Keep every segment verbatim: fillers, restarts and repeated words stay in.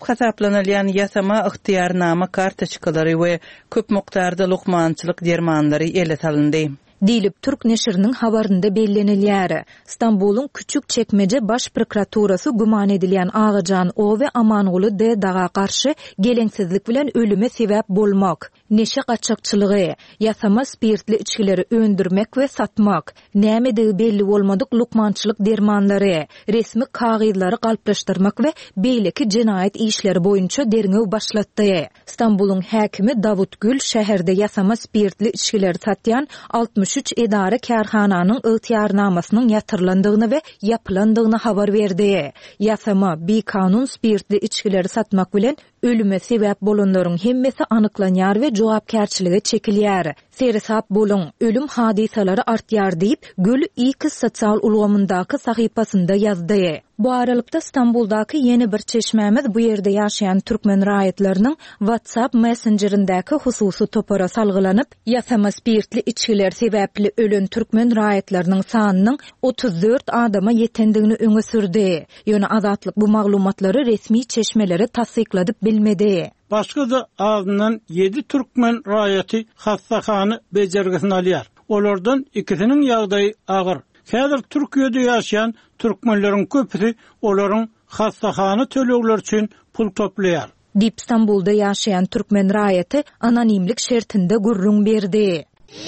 hasaplanılan yasama ıhtiyarnama kartoçkaları we köp mukdarda lukmançylyk dermanlary ele salyndy. Dilip Türk neşrinin habarında bellenilýär. İstanbul'un küçük çekmece baş prokuraturası guman edilen Ağacan O ve Amangulu D. Dağa karşı gelengsizlik bilen ölüme sebep bolmak, neşe kaçakçılığı, yasama spirtli içkileri öndürmek ve satmak, nämedi belli bolmadyk lukmançylyk dermanlary, resmi kagydlary galplaşdyrmak ve beýleki cinayet işleri boyunça derňew başlatdy. İstanbul'un häkimi Davut Gül şäherde yasama spirtli içkileri satýan altmış üç edara kärhananyň ıhtiyarnamasynyň ýatyrlandygyny we yapylandygyny habar berdi. Yasama bi kanun spirtli içkileri satmak bilen ölüme sebep bolanlaryň hemmesi anyklanýar we jogapkärçilige çekilýär. Sersap bolun, ölüm hadisalary artýar diýip Gül X sosial ulgamyndaky sahypasynda ýazdy. Bu aralykda İstanbuldaky yeni bir çeşmämiz bu ýerde ýaşaýan türkmen raýatlarynyň WhatsApp messengerindäki hususy topara salgylanyp, yasama spirtli içkiler sebäpli ölen türkmen raýatlarynyň sanynyň otuz dört adama ýetendigini öňe sürdi. Ýöne Azatlyk bu maglumatlary resmi çeşmelere tassykladyp bilmedi. Başga da azından yedi türkmen raýaty hassahany bejergisini alýar. Olardan ikisiniň ýagdaýy agyr. Häzir Türkiýede ýaşaýan türkmenleriň köpüsi olaryň hassahany tölegler üçin pul toplaýar. Dip İstanbulda ýaşaýan türkmen raýaty anonimlik şertinde gurrun berdi.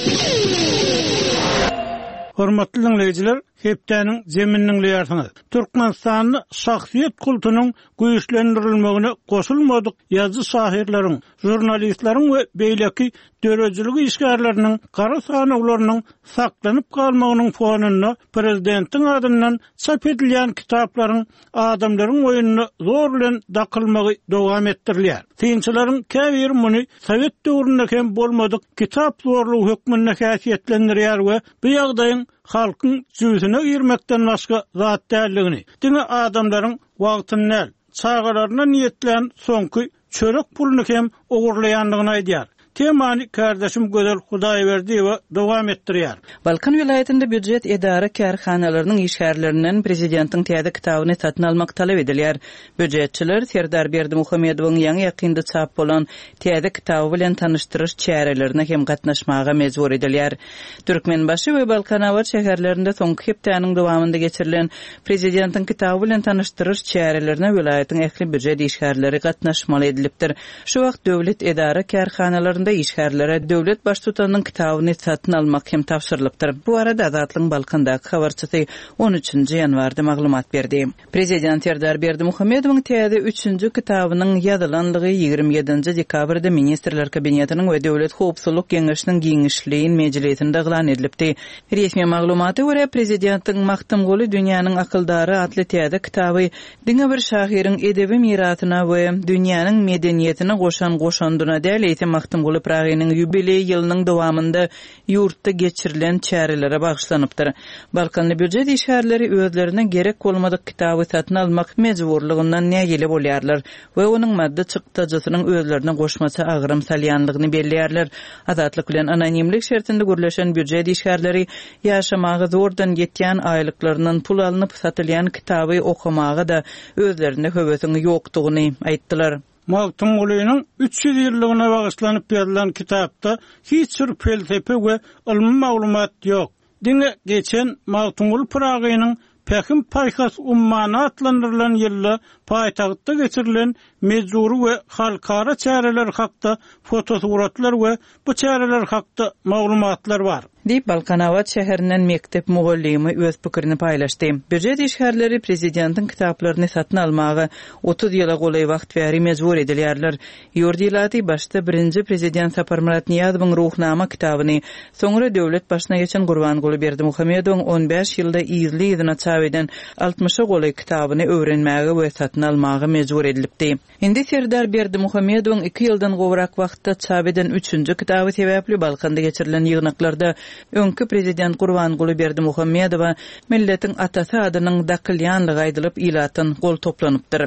Hormatly dinleýijiler, hepdäniň zemininiň ýartyny. Türkmenistanyň şahsiýet kultunyň güýçlendirilmegine goşulmadyk ýazgy şahirleriň, jurnalistleriň we beýleki dörejilik işgärleriniň gara sanawlarynyň saklanyp galmagynyň fonuna prezidentiň adyndan çap edilýän kitaplaryň adamlaryň oýunyny zor bilen dakylmagy dowam etdirilýär. Tynçylaryň käbir muny Sowet döwründe hem bolmadyk kitap zorlugy hökmüne häsiýetlendirýär we bu ýagdaýyň halkyň jüzüne girmekden başga zat däldigini, diňe adamlaryň wagtyny, çağalaryna niýetlen soňky çörek puluny hem ogurlaýandygyny aýdýar. Temany kardeşim Gözel Hudaýberdi we dowam etdirýär. Balkan vilayetinde büdjet edara kärhanalarynyň işgärlerinden prezidentiň täze kitabyny satyn almak talap edilýär. Büdjetçiler Serdar Berdimuhammedowyň ýaňy ýakynda çap bolan täze kitaby bilen tanıştyryş çärelerine hem gatnaşmaga mejbur edilýär. Türkmenbaşy we Balkanawat şäherlerinde soňky hepdäniň dowamynda geçirilen prezidentiň kitaby bilen tanıştyryş çärelerine vilayetiň ähli büdjet işgärleri gatnaşmaly edilipdir. Şu wagt döwlet edara kärhanalarynda işgärlere döwlet baş tutanyň kitabyny satyn almak hem tapşyrylypdyr. Bu arada Azatlyň Balkandaky habarçysy on üçinji ýanwarda maglumat berdi. Prezident Serdar Berdimuhammedowyň täze üçünji kitabynyň ýazylanlygy ýigirme ýedinji dekabrda Ministrler Kabinetiniň we Döwlet Howpsuzlyk Geňeşiniň giňişliğin mejlisinde glan edilipdi. Resmi maglumata görä prezidentiň Maktumguly dünýäniň akyldary atly täze kitaby diňe bir şahiriň edebi miratyna we dünýäniň medeniýetine goşan goşandyna däl eýsem Maktumguly Pragynyň ýubiley ýylynyň dowamynda ýurtda geçirilen çärelere bagşlanypdyr. Balkanly büdjet işgärleri özlerine gerek bolmadyk kitaby satyn almak mejburlygyndan nägeli bolýarlar we onuň madda çykdyjysynyň özlerine goşmasy agrym salýanlygyny belliýärler. Azatlyk bilen anonimlik şertinde gürleşen büdjet işgärleri ýaşamagy zordan ýetýän aýlyklarynyň pul alynıp satylýan kitaby okumagy da özlerine höwesini ýokdugyny aýtdylar. Maktumgulynyň üç yüz ýyllygyna bagyşlanyp ýazylan kitapda hiç bir felsefe we ilmi maglumat ýok. Diňe geçen Maktumguly Pragynyň Pekim Paýkas ummany atlandyrylan ýylda paýtagtda geçirilen mezuri we halkara çäreler hakda fotosuratlar we bu çäreler hakda maglumatlar bar. Dip Balkanawat şäherinden mektep mugallimi öz pikirini paýlaşdy. Büdjet işgärleri prezidentiň kitaplaryny satyn almagy otuz ýyla golay wagt bäri mejbur edilýärler. Ýurdilaty başda birinji prezident Sapar Murat Niýazowyň ruhnama kitabyny, soňra döwlet başyna geçen Gurbanguly Berdimuhammedowyň on beş ýylda ýyzly ýyzyna çap eden altmışa golay kitabyny öwrenmäge we satyn almagy mejbur edilipdi. Indi Serdar Berdimuhammedowyň iki ýyldan gowrak wagtda çap eden üçünji kitaby sebäpli Balkanda geçirilen ýygnaklarda öňkü prezident Gurbanguly Berdimuhammedow milletiň atasy adynyň dakylýanlygy aýdylyp ilatyn gol toplanypdyr.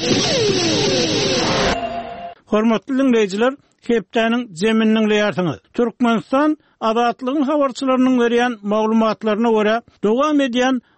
Hormatly dinleýijiler, hepdäniň zemininiň ýartyny. Türkmenistan azatlygyň habarçylarynyň berýän maglumatlaryna görä, dowam edýän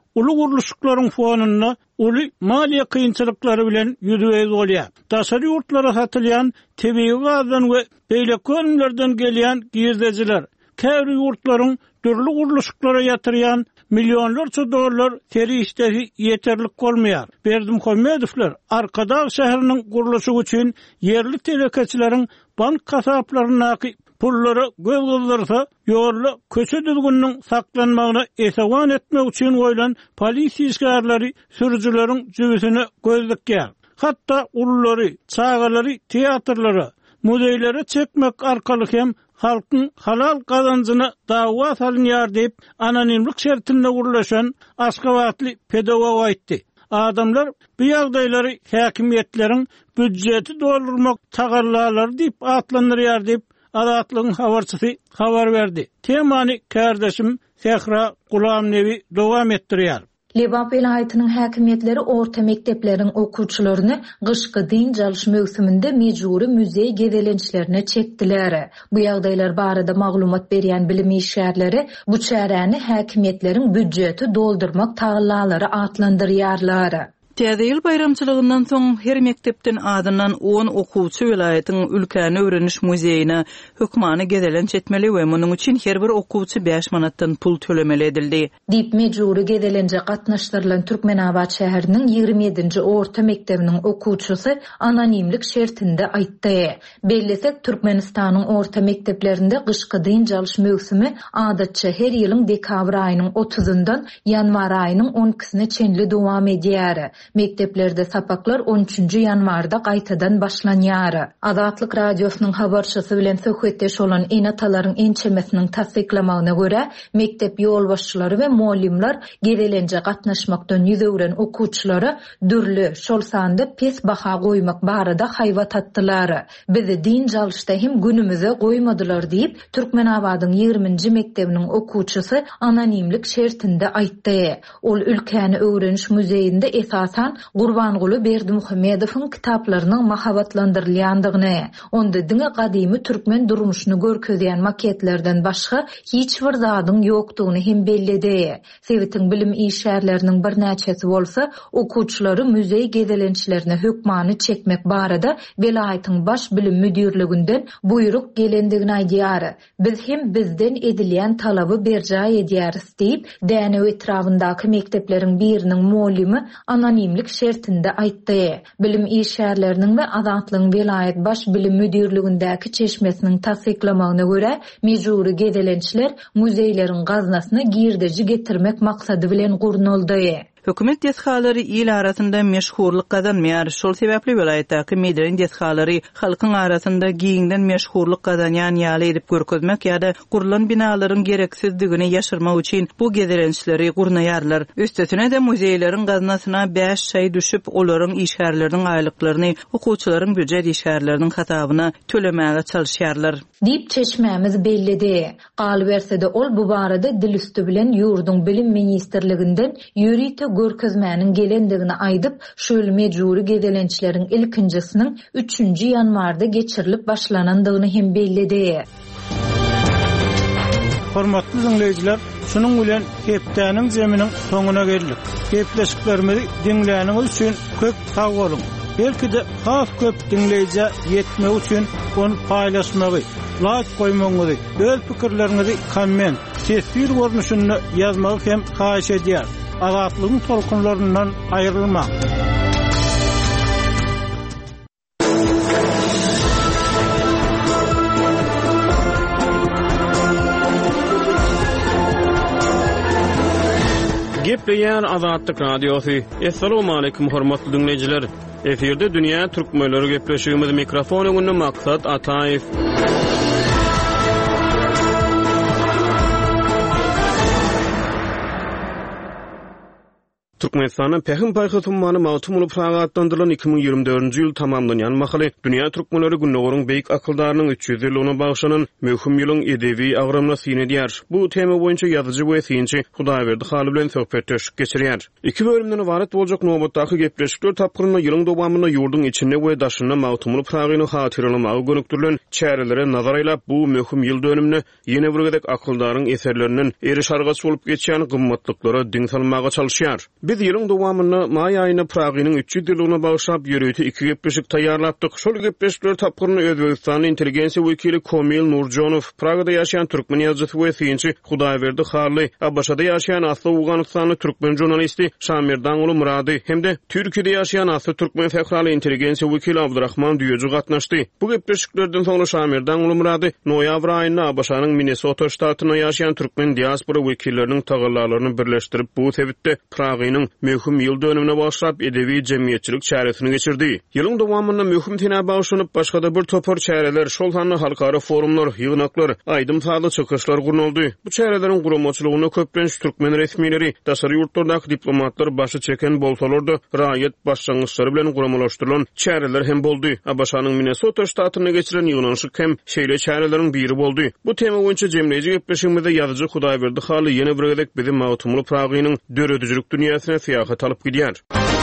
ulu guruluşlaryň fonuna uly maliýe kynçylyklary bilen ýüzüýüz bolýar. Daşary ýurtlara satylýan tebii gazdan we beýlekönlerden gelýän gizlejiler, käwri ýurtlaryň dürli guruluşlara ýatyrýan milyonlarça dollar teri işleri yeterlik bolmaýar. Berdimuhamedowler Arkadağ şäheriniň guruluşy üçin yerli telekeçilerin bank kasaplaryna pullary göz gozdursa, ýolly köçe düzgünniň saklanmagyna esewan etmek üçin goýulan polisiýa işgärleri sürüjüleriň jübüsini gözlükýär. Hatda ullary, çağalary, teatrlary, muzeýlere çekmek arkaly hem halkyň halal gazanjyna dawa salynýar diýip anonimlik şertinde gurulaşan Aşgabatly pedagog aýtdy. Adamlar bu ýagdaýlary häkimiýetleriň büdjeti doldurmak tagallalary diýip atlandyrýar diýip Adatlygyň habarçysy habar berdi. Temany kardeşim Sehra Gulamnevi dowam etdirýär. Liban vilayatynyň häkimiýetleri orta mektepleriň okuwçylaryny gyşky din jalyş mövsüminde mejburi muzey gezelençlerine çekdiler. Bu ýagdaýlar barada maglumat berýän bilim işgärleri bu çäräni häkimiýetleriň büdjeti doldurmak tagallalary atlandyrýarlar. Täze ýyl bayramçylygyndan soň her mektepden adynan on okuwçy vilayatyň ülkän öwreniş muzeýine hukmany gezelenç etmeli we munyň üçin her bir okuwçy beş manatdan pul tölemeli edildi. Dip mejburi gezelençe gatnaşdyrylan Türkmenabad şäheriniň ýigirme ýedinji orta mektebiniň okuwçysy anonimlik şertinde aýtdy. Bellesek Türkmenistanyň orta mekteplerinde gyşky din jalyş mövsümi adatça her ýylyň dekabr aýynyň otuzundan ýanwar aýynyň on ikisine çenli dowam edýär. Mekteplerde sapaklar on üçünji ýanwarda gaýtadan başlanýar. Azatlyk radiosynyň habarçysy bilen söhbetdeş bolan enatalaryň ençemesiniň tasdiklamagyna görä, mektep ýolbaşçylary we muallimler gezelençe gatnaşmakdan ýüzewren okuwçylary dürli şol sanda pes baha goýmak barada haýwat atdylar. Bizi din jalyşda hem günümize goýmadylar diýip Türkmenabadyň ýigirminji mektebiniň okuwçysy anonimlik şertinde aýtdy. Ol ülkäni öwreniş muzeýinde esas Gurbangulu Berdimuhamedowyň kitaplarynyň mahabatlandyrylýandygyny, onda diňe gadymy türkmen durmuşyny görkezýän maketlerden başga hiç bir zadyň ýokdugyny hem bellidi. Sewitiň bilim işgärleriniň bir näçesi bolsa, okuwçylary muzeý gezelençlerine hukmany çekmek barada vilayatyň baş bilim müdirliginden buyruk gelendigini aýdýar. Biz hem bizden edilýän talaby berja edýäris diýip, däne etrafyndaky mektepleriň biriniň muallimi anonimlik şertinde aýtdy. Bilim işgärleriniň we Azatlygyň vilayat baş bilim müdirligindäki çeşmesiniň tasdiklamagyna görä, mejburi gezelençler muzeýleriň gaznasyna girdeji getirmek maksady bilen gurnuldy. Hökümet deshalary il arasynda meşhurlyk gazanmaýar. Şol sebäpli vilayatdaky medeniýet deshalary halkyň arasynda giňden meşhurlyk gazanýan ýaly edip görkezmek ýa-da gurulan binalaryň gereksizdigini ýaşyrmak üçin bu gezelençleri gurnaýarlar. Üstesine de muzeýleriň gaznasyna beş şaý düşüp olaryň işgärleriniň aýlyklaryny okuwçylaryň büdjet işgärleriniň hatabyna tölemäge çalyşýarlar. Dip çeşmämiz bellidi. Galy bersede ol bu barada dil üstü bilen ýurduň bilim ministrliginden ýürite görkezmäniň gelendigini aýdyp, şol mejburi gezelençleriň ilkinjisiniň üçünji ýanwarda geçirilip başlanandygyny hem bellidi. Hormatly dinleýijiler, şunuň bilen hepdäniň zeminiň soňuna geldik. Hepleşiklerimizi dinläniňiz üçin köp sag bolun. Belki de has köp dinleýije ýetmek üçin onu paýlaşmagy, like goýmagy, öz pikirlerinizi komment, tesir görnüşinde ýazmagy hem haýyş edýär. Azatlygyň tolkunlaryndan aýrylma. Gepleýär Azatlyk radiosy. Assalamu alaykum hormatly dinleýijiler. Eferde dünýä türkmenleri gepleşigimiz mikrofon öňünde maksat Ataýew. Türkmenistan'ın Pehim Payka Tummanı Mağtumulu Praga adlandırılan iki bin ýygrimi dördünji ýyl tamamlanýan mahaly Dünya Türkmenleri Günnogorun beýik akyldarynyň üç ýüz ýylyna bagşlanan möhüm ýylyň edebi agramyna syn edýär. Bu tema boýunça ýazyjy we synçy Hudaýberdi Haly bilen söhbetdeş geçirýär. Iki bölümden ibaret boljak nobatdaky gepleşikler tapgyryna ýylyň dowamyna ýurdun içinde we daşyna Mağtumulu Pragany hatyrlamagy gönükdirilen çärelere nazar aýlap bu möhüm ýyl dönümini ýene bir gedek akyldaryň eserlerinden eri şargaç bolup geçýän gymmatlyklara diň salmaga çalışýar. Biz ýylyň dowamyny may aýyna Praganyň üç ýüz ýylyna bagşlap ýörüti iki gepleşik taýýarlapdyk. Şol gepleşikler tapgyryny Özbegistanyň intelligensiýa wekili Komil Nurjonow, Pragada ýaşaýan türkmen ýazgysy we synçy Hudaýberdi Haly, Abaşada ýaşaýan asly Awganystanly türkmen jurnalisti Şamirdan uly Murady hemde Türkiýede ýaşaýan asly türkmen fehrali intelligensiýa wekili Abdurrahman Düýeji gatnaşdy. Bu gepleşiklerden soňra Şamirdan uly Murady noýabr aýynda Abaşanyň Minnesota ştatyna ýaşaýan türkmen diaspora wekilleriniň tagarlaryny birleşdirip bu sebitde Praganyň möhüm ýyl dönümine başlap edebi jemgyýetçilik çäresini geçirdi. Ýylyň dowamyna möhüm tema bagşlanyp başga da bir topar çäreler, şol hanly halkara forumlar, ýygnaklar, aýdym sady çykyşlar gurnuldy. Bu çäreleriň guramaçylygyna köplenç türkmen resmileri, daşary ýurtlardaky diplomatlar başy çeken bolsalar-da raýat başlangyçlary bilen guramalaşdyrylan çäreler hem boldy. Abaşanyň Minnesota ştatyna geçiren ýygnanşyk hem şeýle çärelerin biri boldy. Bu tema boýunça jemleýici gepleşigimizde ýazyjy Hudaýberdi Haly ýene bir gedek bizim Mağtumulu Praganyň döredüjilik dünýäsine syýahat alyp gidýär.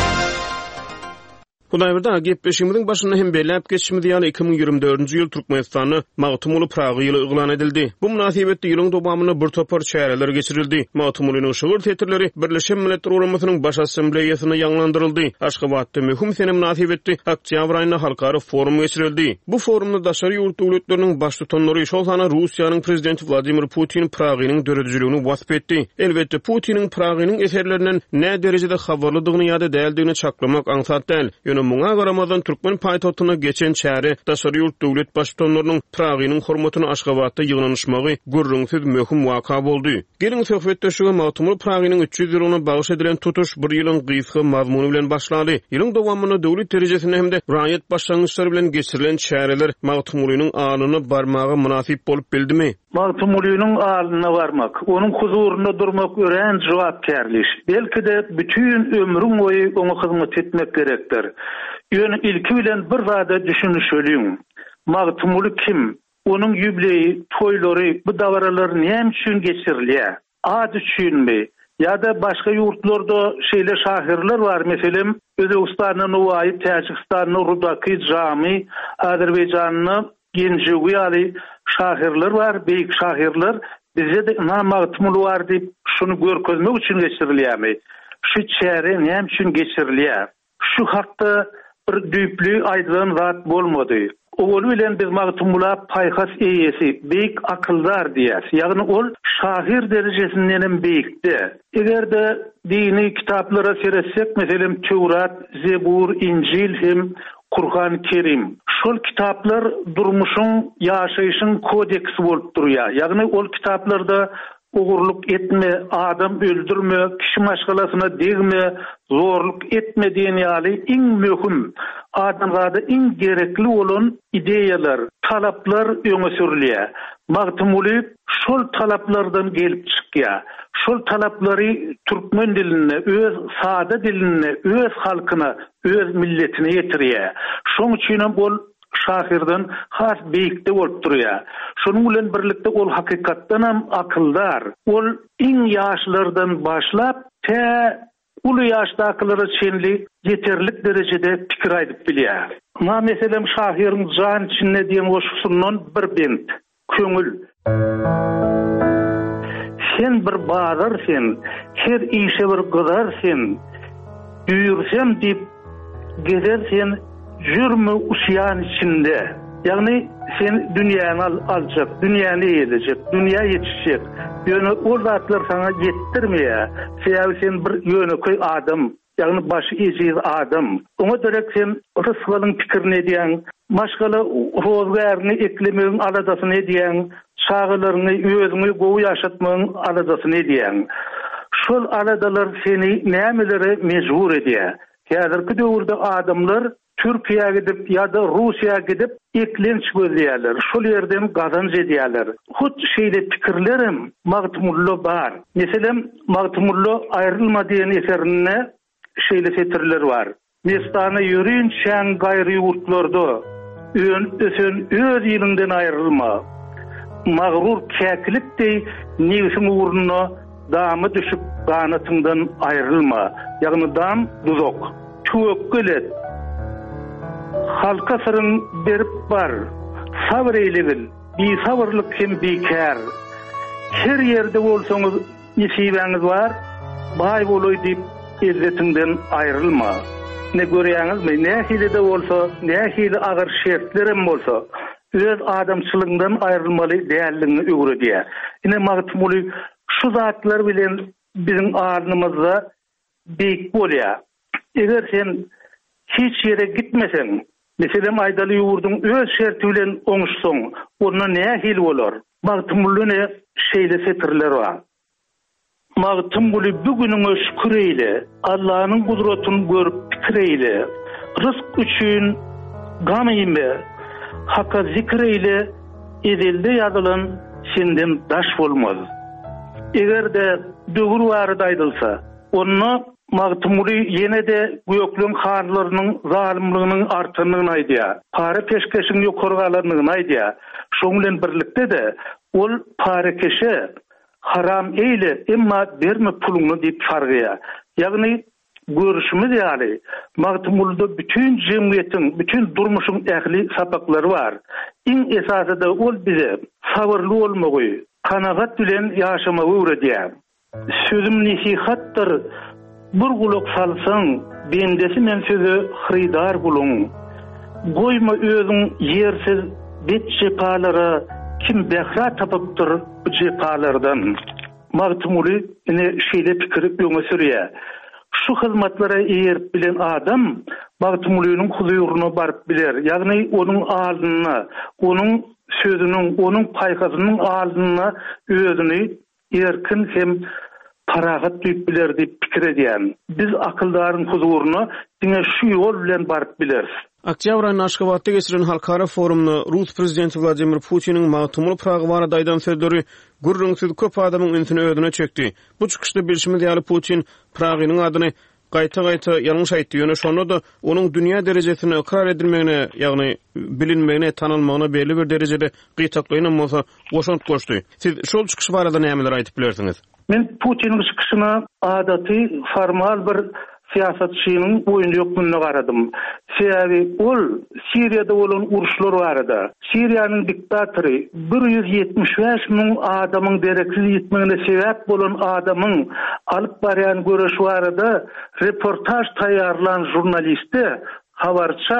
Hudaýberdi gepleşigimiziň başynda hem belläp geçişimiz ýaly iki bin ýygrimi dördünji ýyl Türkmenistany Mağtumulu Praga ýyly eglan edildi. Bu münasibetde ýylyň dowamyna bir topar çäreler geçirildi. Mağtumulunyň şugur tetirleri Birleşen Milletler Uramasynyň baş assambleýasyna ýanglandyryldy. Aşgabatda möhüm sene münasibetde oktýabr aýynda halkara forum geçirildi. Bu forumda daşary ýurt döwletleriniň baş tutanlary şol sana Russiýanyň prezidenti Vladimir Putin Praganyň döredüjiligini wasp etdi. Elbetde Putiniň Praganyň eserlerinden näme derejede habarlydygyny ýa-da däldigini çaklamak aňsat däl. Muňa garamazdan türkmen paýtagtyna geçen çäre daşary ýurt döwlet başçylarynyň Praganyň hormatyny Aşgabatda ýygnanyşmagy gürrüňsiz möhüm waka boldy. Gelin söhbetdeşige Mağtumulu Praganyň üç ýüz ýylyna bagş edilen tutuş bir ýylyň gysga mazmuny bilen başlady. Ýylyň dowamyna döwlet derejesinde hemde raýat başlangyçlary bilen geçirilen çäreler Mağtumulunyň alyny barmagy münasip bolup bildimi? Mağtumulunyň alyna barmak, onuň huzurunda durmak ören jogapkärlik. Belki de bütün ömrüň boýy oňa hyzmat etmek gerekdir. Ýöne ilki bilen bir zada düşünüşeliň. Mağtumulu kim? Onuň ýübileýi, toýlary, bu dawralar näme üçin geçirilýär? Ad üçinmi? Ýa-da başga ýurtlarda şeýle şahyrlar bar, meselem Özbegistanyň Nowaý, Täjikistanyň Rudaki, Jami, Azerbaýjanyň Genjewi ýaly şahyrlar bar, beýik şahyrlar. Bizde de Mağtumulu bar diýip şunu görkezmek üçin geçirilýärmi? Şu çäre näme üçin geçirilýär? Şu hakda bir düýpli aýdylan zat bolmady. Ol bilen biz Mağtumula paýhas eýesi, beýik akyldar diýär. Ýagny ol şahyr derejesinde hem beýikdi. Egerde dini kitaplara seretsek, meselem Tewrat, Zebur, İncil hem Kur'an-ı Kerim. Şol kitaplar durmuşyň, ýaşaýyşyň kodeksi bolup durýar. Ýagny ol kitaplarda ogurluk etme, adam öldürme, kişi maşgalasyna degme, zorluk etme diýen ýaly iň möhüm, adamlarda iň gerekli bolan ideýalar, talaplar öňe sürilýär. Mağtumulu şol talaplardan gelip çykýar. Şol talaplary türkmen diline, öz sada diline, öz halkyna, öz milletine ýetirýär. Şoň üçin bol şahyrdan has beýikde bolup durýar. Şonuň bilen birlikde ol hakykatdan hem akyldar. Ol iň ýaşlardan başlap te uly ýaşdakylary çenli yeterlik derejede pikir aýdyp bilýär. Ma meselem şahyryň jan içinde diýen goşusundan bir bent, köňül. Sen bir bazar sen, her işe bir gıdar sen, düýürsem diýip gezer sen, jürmü usyan içinde. Yani sen dünýäni al, aljak, dünýäni ýedejek, dünýä ýetişjek. Ýöne o zatlar sana ýetdirmeýär. Sen sen bir ýöneköy adam, yani başı ejiz adam. Oňa dörek sen rysgalyň pikirini diýen, maşgala rozgaryny eklemegiň aladasyny diýen, çağılaryny özüňi gowy ýaşatmagyň aladasyny diýen. Şol aladalar seni nämelere mejbur edýär. Häzirki döwürde adamlar Türkiýe gidip ya da Russiýa gidip eklenç gözleýärler. Şol ýerden gazanç edýärler. Hut şeýle pikirlerim Mağtumullo bar. Meselem Mağtumullo aýrylma diýen eserine şeýle fetirler bar. Mestana ýörün şäň gaýry ýurtlarda ön ösen öz ýylyňdan aýrylma. Magrur käkilipdi nefsiň uğruna damy düşüp ganatyňdan aýrylma. Ýagny dam duzok. Çöp gelet. Halka sırın berip bar. Sabr eýlegil. Bi sabrlyk hem bekär. Her ýerde bolsaňyz nesibeňiz bar. Bay boloy diýip illetinden aýrylma. Ne görýäňizmi? Nähili de bolsa, nähili agyr şertlerim bolsa, öz adamçylygyňdan aýrylmaly dälligini öwredýär. Ine magtmuly şu zatlar bilen biziň arnymyzda beýik bolýar. Eger sen hiç ýere gitmeseň, meselem aýdaly ýurdun öz şerti bilen oňuşsaň, onda nähili bolar? Magtmulyny şeýle setirler bar. Magtmuly bugünüňe şükür eyle, Allahyň gudratyny görüp pikir eyle, rızk üçin gam eýme, hakka zikir eyle, edilde ýazylan senden daş bolmaz. Egerde döwür barada aýdylsa, onu magtmuly ýene de göýekliň harlarynyň zalimliginyň artanlygyny aýdýar. Para peşkeşiň ýokargalygyny aýdýar. Şoň bilen birlikde de ol parakeşe haram eyle emma berme puluňy diýip fargya. Ýagny görüşimiz ýaly magtmulda bütün jemgyýetiň, bütün durmuşyň ähli sapaklary bar. Iň esasy da ol bize sabrly bolmagy, kanagat bilen ýaşamagy öwredýär. Sözüm nasihatdyr. Bir gulak salsaň, bendesi men söze hyrydar buluň. Goýma özüň ýersiz betçe palara kim behra tapypdyr bu jepalardan. Magtmuly ine şeýle pikirip ýöňe sürýär. Şu hyzmatlara eýerip bilen adam magtmulynyň huzuryna baryp biler. Ýagny onuň aldyna, onuň sözüniň, onuň paýgazynyň aldyna özüni erkin hem paragat diýip biler diýip pikir edýän. Biz akyldaryň huzuryna diňe şu ýol bilen baryp bileriz. Oktyabr aýynyň Aşgabatda geçirilen halkara forumuna Rus prezidenti Vladimir Putiniň magtumuly Praga barada aýdan sözleri gürrüňsiz köp adamyň ünsini ödüne çekdi. Bu çykyşda bilşimiz ýaly Putin Praganyň adyny gaýta-gaýta ýalňyş aýtdy. Ýöne şonda da onuň dünýä derejesine ikrar edilmegine, ýagny bilinmegine, tanylmagyna belli bir derejede gytaklaýan bolsa goşunt goşdy. Siz şol çykyş barada nämeler aýtyp bilersiňiz? Men Putiniň çykyşyna adaty formal bir siýasatçynyň boýundy ýoklugyna garadym. Sebäbi ol Siriýada bolan uruşlar barada. Siriýanyň diktatory bir ýüz ýetmiş beş miň adamyň dereksiz ýetmegine sebäp bolan adamyň alyp barýan görüş barada reportaj taýýarlan jurnalisti habarça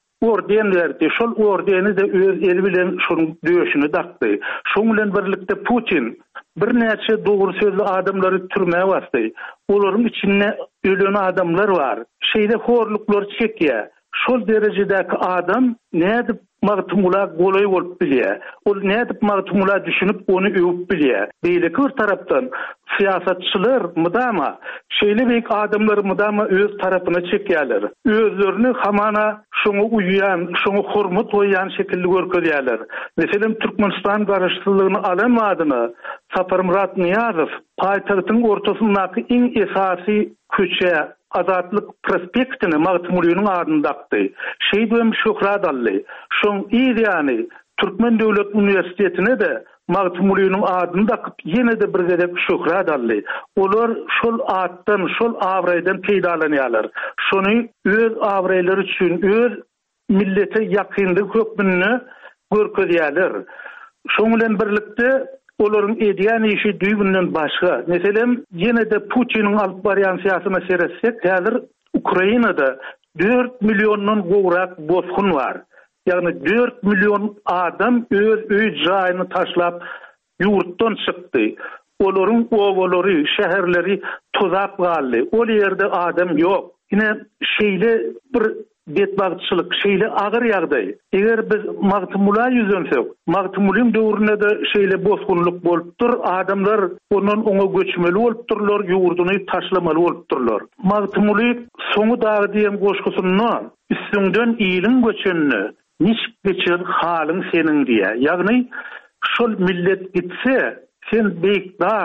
orden berdi. Şol ordeni de öz eli bilen şonuň döşüne dakdy. Şoň bilen birlikde Putin bir näçe dogry sözlü adamlary türmäge bastý. Olaryň içinde ölen adamlar bar. Şeýle horluklar çekýär. Şol derejedäki adam nädip magtumuly golay bolup bilýär. Ol nädip magtumuly düşünüp onu öwüp bilýär. Beýleki bir tarapdan siýasatçylar mydama şeýle beýik adamlar mydama öz tarapyna çekýärler. Özlerini hamana şoňa uýan, şoňa hormat goýan şekilde görkezýärler. Meselem Türkmenistan garaşsyzlygyny alamadyny Saparmurat Niýazow paýtagtyň ortasyndaky iň esasy köçe Azatlyk prospektini magtmulynyň adyny dakdy. Şeýdem Şöhrat Ally. Şoň ýa-ni Türkmen Döwlet Uniwersitetine de magtmulynyň adyny dakyp ýene de bir gedek Şöhrat Ally. Olar şol atdan, şol awraýdan peýdalanýarlar. Şonu öz awraýlary üçin, öz millete ýakynlyk hökmüni görkezýärler. Şoň bilen birlikde olaryň edýän işi düýbünden başga. Meselem ýene de Putiniň alyp barýan siýasatyna seretsek, häzir Ukrainada dört milyondan gowrak bozgun bar. Ýagny dört milyon adam öz öý jaýyny taşlap ýurtdan çykdy. Olaryň owalary, şäherleri tozap galdy. Ol ýerde adam ýok. Ine şeýle bir betbagçylyk, şeýle agyr ýagdaý. Eger biz magtumuly ýüzensek, magtumulyň döwründe de şeýle bozgunluk bolupdyr, adamlar onuň oňa göçmeli bolupdyrlar, ýurduny taşlamaly bolupdyrlar. Magtumuly soňu dagy diýen goşgusyny üstünden iýiliň göçenini niş geçer halyň seniň diýär. Ýagny şol millet gitse, sen beýik dağ,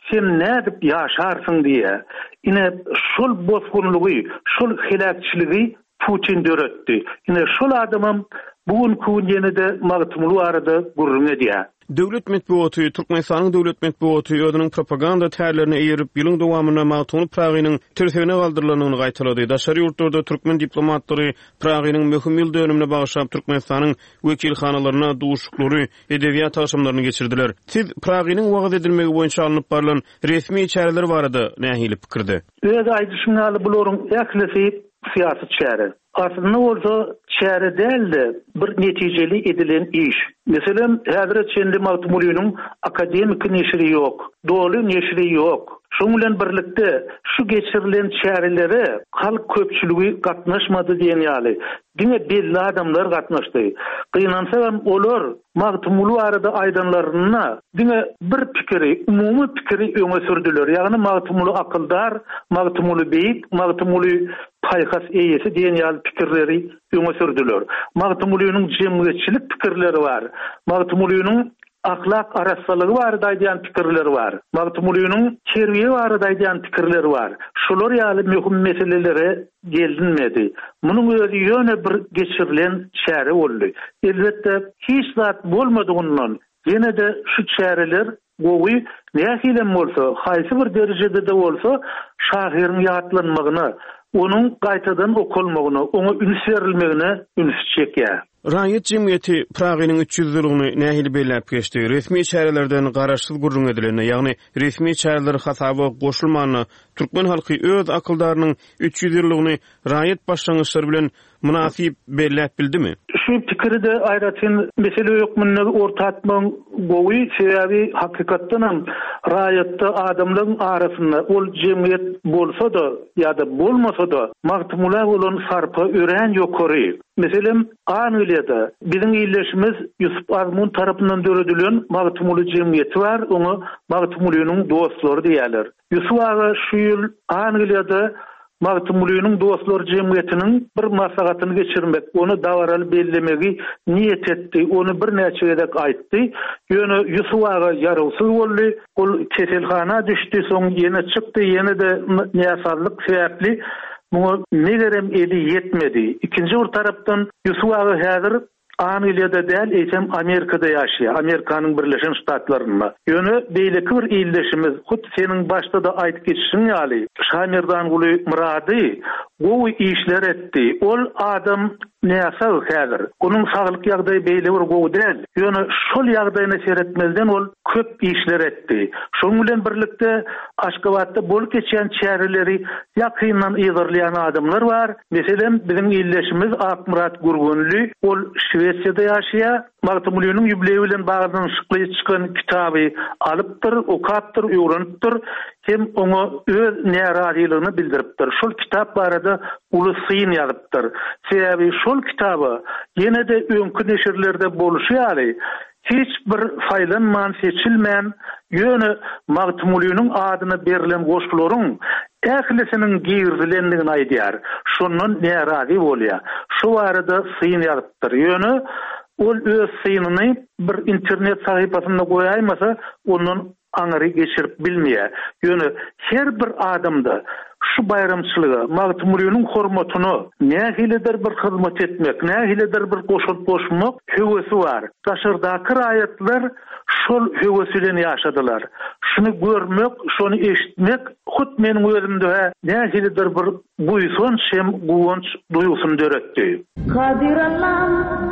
sen nädip ýaşarsın diýe. Ine şol bozgunlygy, şol hilakçylygy Putin döretdi. Ine şol adamym bugun kunjenede magtymly arada gurrun edýär. Döwlet medeniýeti Türkmenistanyň döwlet medeniýeti ýöňüň propaganda täýerlerini eýirip ýylyň dowamyna magtymly Pragynyň türsegine galdyrylanyny gaýtalady. Daşary ýurtlarda türkmen diplomatlary Pragynyň möhüm ýyl dönümine bagyşap Türkmenistanyň wekilhanalaryna duşuklary, edebiýat taşymlaryny geçirdiler. Siz Pragynyň wagt edilmegi boýunça alınıp barılan resmi çäreler barada nähili pikirde? Öz aýdyşyny alyp bularyň äklisi siyasi çäre. Aslında olsa çäre däldi, bir netijeli edilen iş. Meselem, häzir çendi Magtymlynyň akademik neşri ýok, doly neşri ýok. Şoň bilen birlikde şu geçirilen çäreleri halk köpçüligi gatnaşmady diýen ýaly. Diňe belli adamlar gatnaşdy. Gynansa olar Magtymly arada aýdanlaryna diňe bir pikiri, umumy pikiri öňe sürdüler. Ýagny Magtymly akyldar, Magtymly beýik, Magtymly paýhas eýesi diýen ýaly pikirleri öňe sürdüler. Magtymlynyň jemgyýetçilik pikirleri bar. Magtymlynyň ahlak arassalygy bar diýen pikirleri bar. Magtymlynyň çerwiýe bar diýen pikirleri bar. Şolar ýaly möhüm meselelere gelinmedi. Munyň özi ýöne bir geçirilen çäre boldy. Elbetde hiç zat bolmadygyndan ýene de şu çäreler gowy nähilem bolsa, haýsy bir derejede de bolsa şahyryň ýatlanmagyny, onuň gaýtadan okulmagyny, oňa üns berilmegine üns çekýär. Raýat jemgyýeti Pragynyň üç ýüz ýylyny nähili belläp geçdi. Resmi çärelerden garaşsyz gurrun edilen, ýagny resmi çäreler hasaby goşulmany türkmen halky öz akyldarynyň üç ýüz ýyllygyny raýat başlangyçlary bilen münasip belläp bildimi? Şu pikiri de aýratyn mesele ýokmyny ortatmaň gowy sebäbi hakykatdan raýatda adamlaryň arasynda ol jemgyýet bolsa da ýa-da bolmasa da magtymlar bolan sarpa ören ýokary. Meselem Angliyada bizim ýyllaşymyz Yusuf Azmun tarapyndan döredilen magtymly jemgyýeti bar, onu Magtymlynyň dostlary diýerler. Yusuf aga şu ýyl Angliyada Magtymlynyň dostlary jemgyýetiniň bir maslahatyny geçirmek, onu dawaraly bellemegi niýet etdi, onu bir näçe edek aýtdy. Ýöne Yusuf aga ýaragsyz boldy, ol keselhana düşdi, soň ýene çykdy, ýene de näçarlyk sebäpli bu negerem eli yetmedi. İkinci bir taraftan Yusuf ağa häzir Angliyada däl, eýsem Amerikada ýaşaýar, Amerikanyň Birleşen Ştatlarynda. Ýöne beýleki bir ýyldaşymyz, hut seniň başda da aýtyp geçişiň ýaly, Şamerdan Guly Murady gowy işler etdi. Ol adam näsa häzir? Onuň saglyk ýagdaýy beýle bir gowy däl. Ýöne şol ýagdaýyny seretmezden ol köp işler etdi. Şoň bilen birlikde Aşgabatda bolup geçen çäreleri ýakyndan ýygyrlayan adamlar bar. Meselem bizim ýyldaşymyz Akmurat Gurgunly, ol Şwesiýada ýaşaýar. Magtymlynyň ýübileýi bilen bagdan şykly çykan kitaby alypdyr, okapdyr, öwrenipdir. Hem oňa öz näradylygyny bildiripdir. Şol kitap barada uly syň ýazypdyr. Sebäbi şol kitaby ýene de öňkü neşirlerde boluşýar. Hiç bir faýlanman seçilmän ýöne Magtymlynyň adyna berilen goşgularyň ählisiniň giýirdilendigini aýdýar. Şondan närazy bolýar. Şu arada syň ýazypdyr. Ýöne ol öz synyny bir internet sahypasynda goýaýmasa, onuň aňary geçirip bilmeýär. Ýöne her bir adamda şu bayramçylygy, Magtymlynyň hormatyny, nähilidir bir hyzmat etmek, nähilidir bir goşup goşmak hewesi bar. Daşardaky raýatlar şol hewesi bilen ýaşadylar. Şunu görmek, şonu eşitmek hut meniň özümde nähilidir bir buýsun şem guwunç duýgusyn döretdi. Kadir Allah'ım,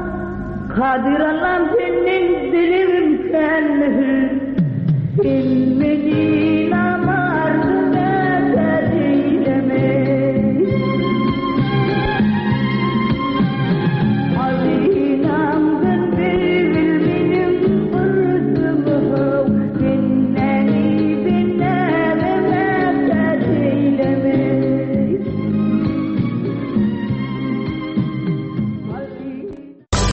Kadir Allah'ım senin dilim kendidir. Bilmedi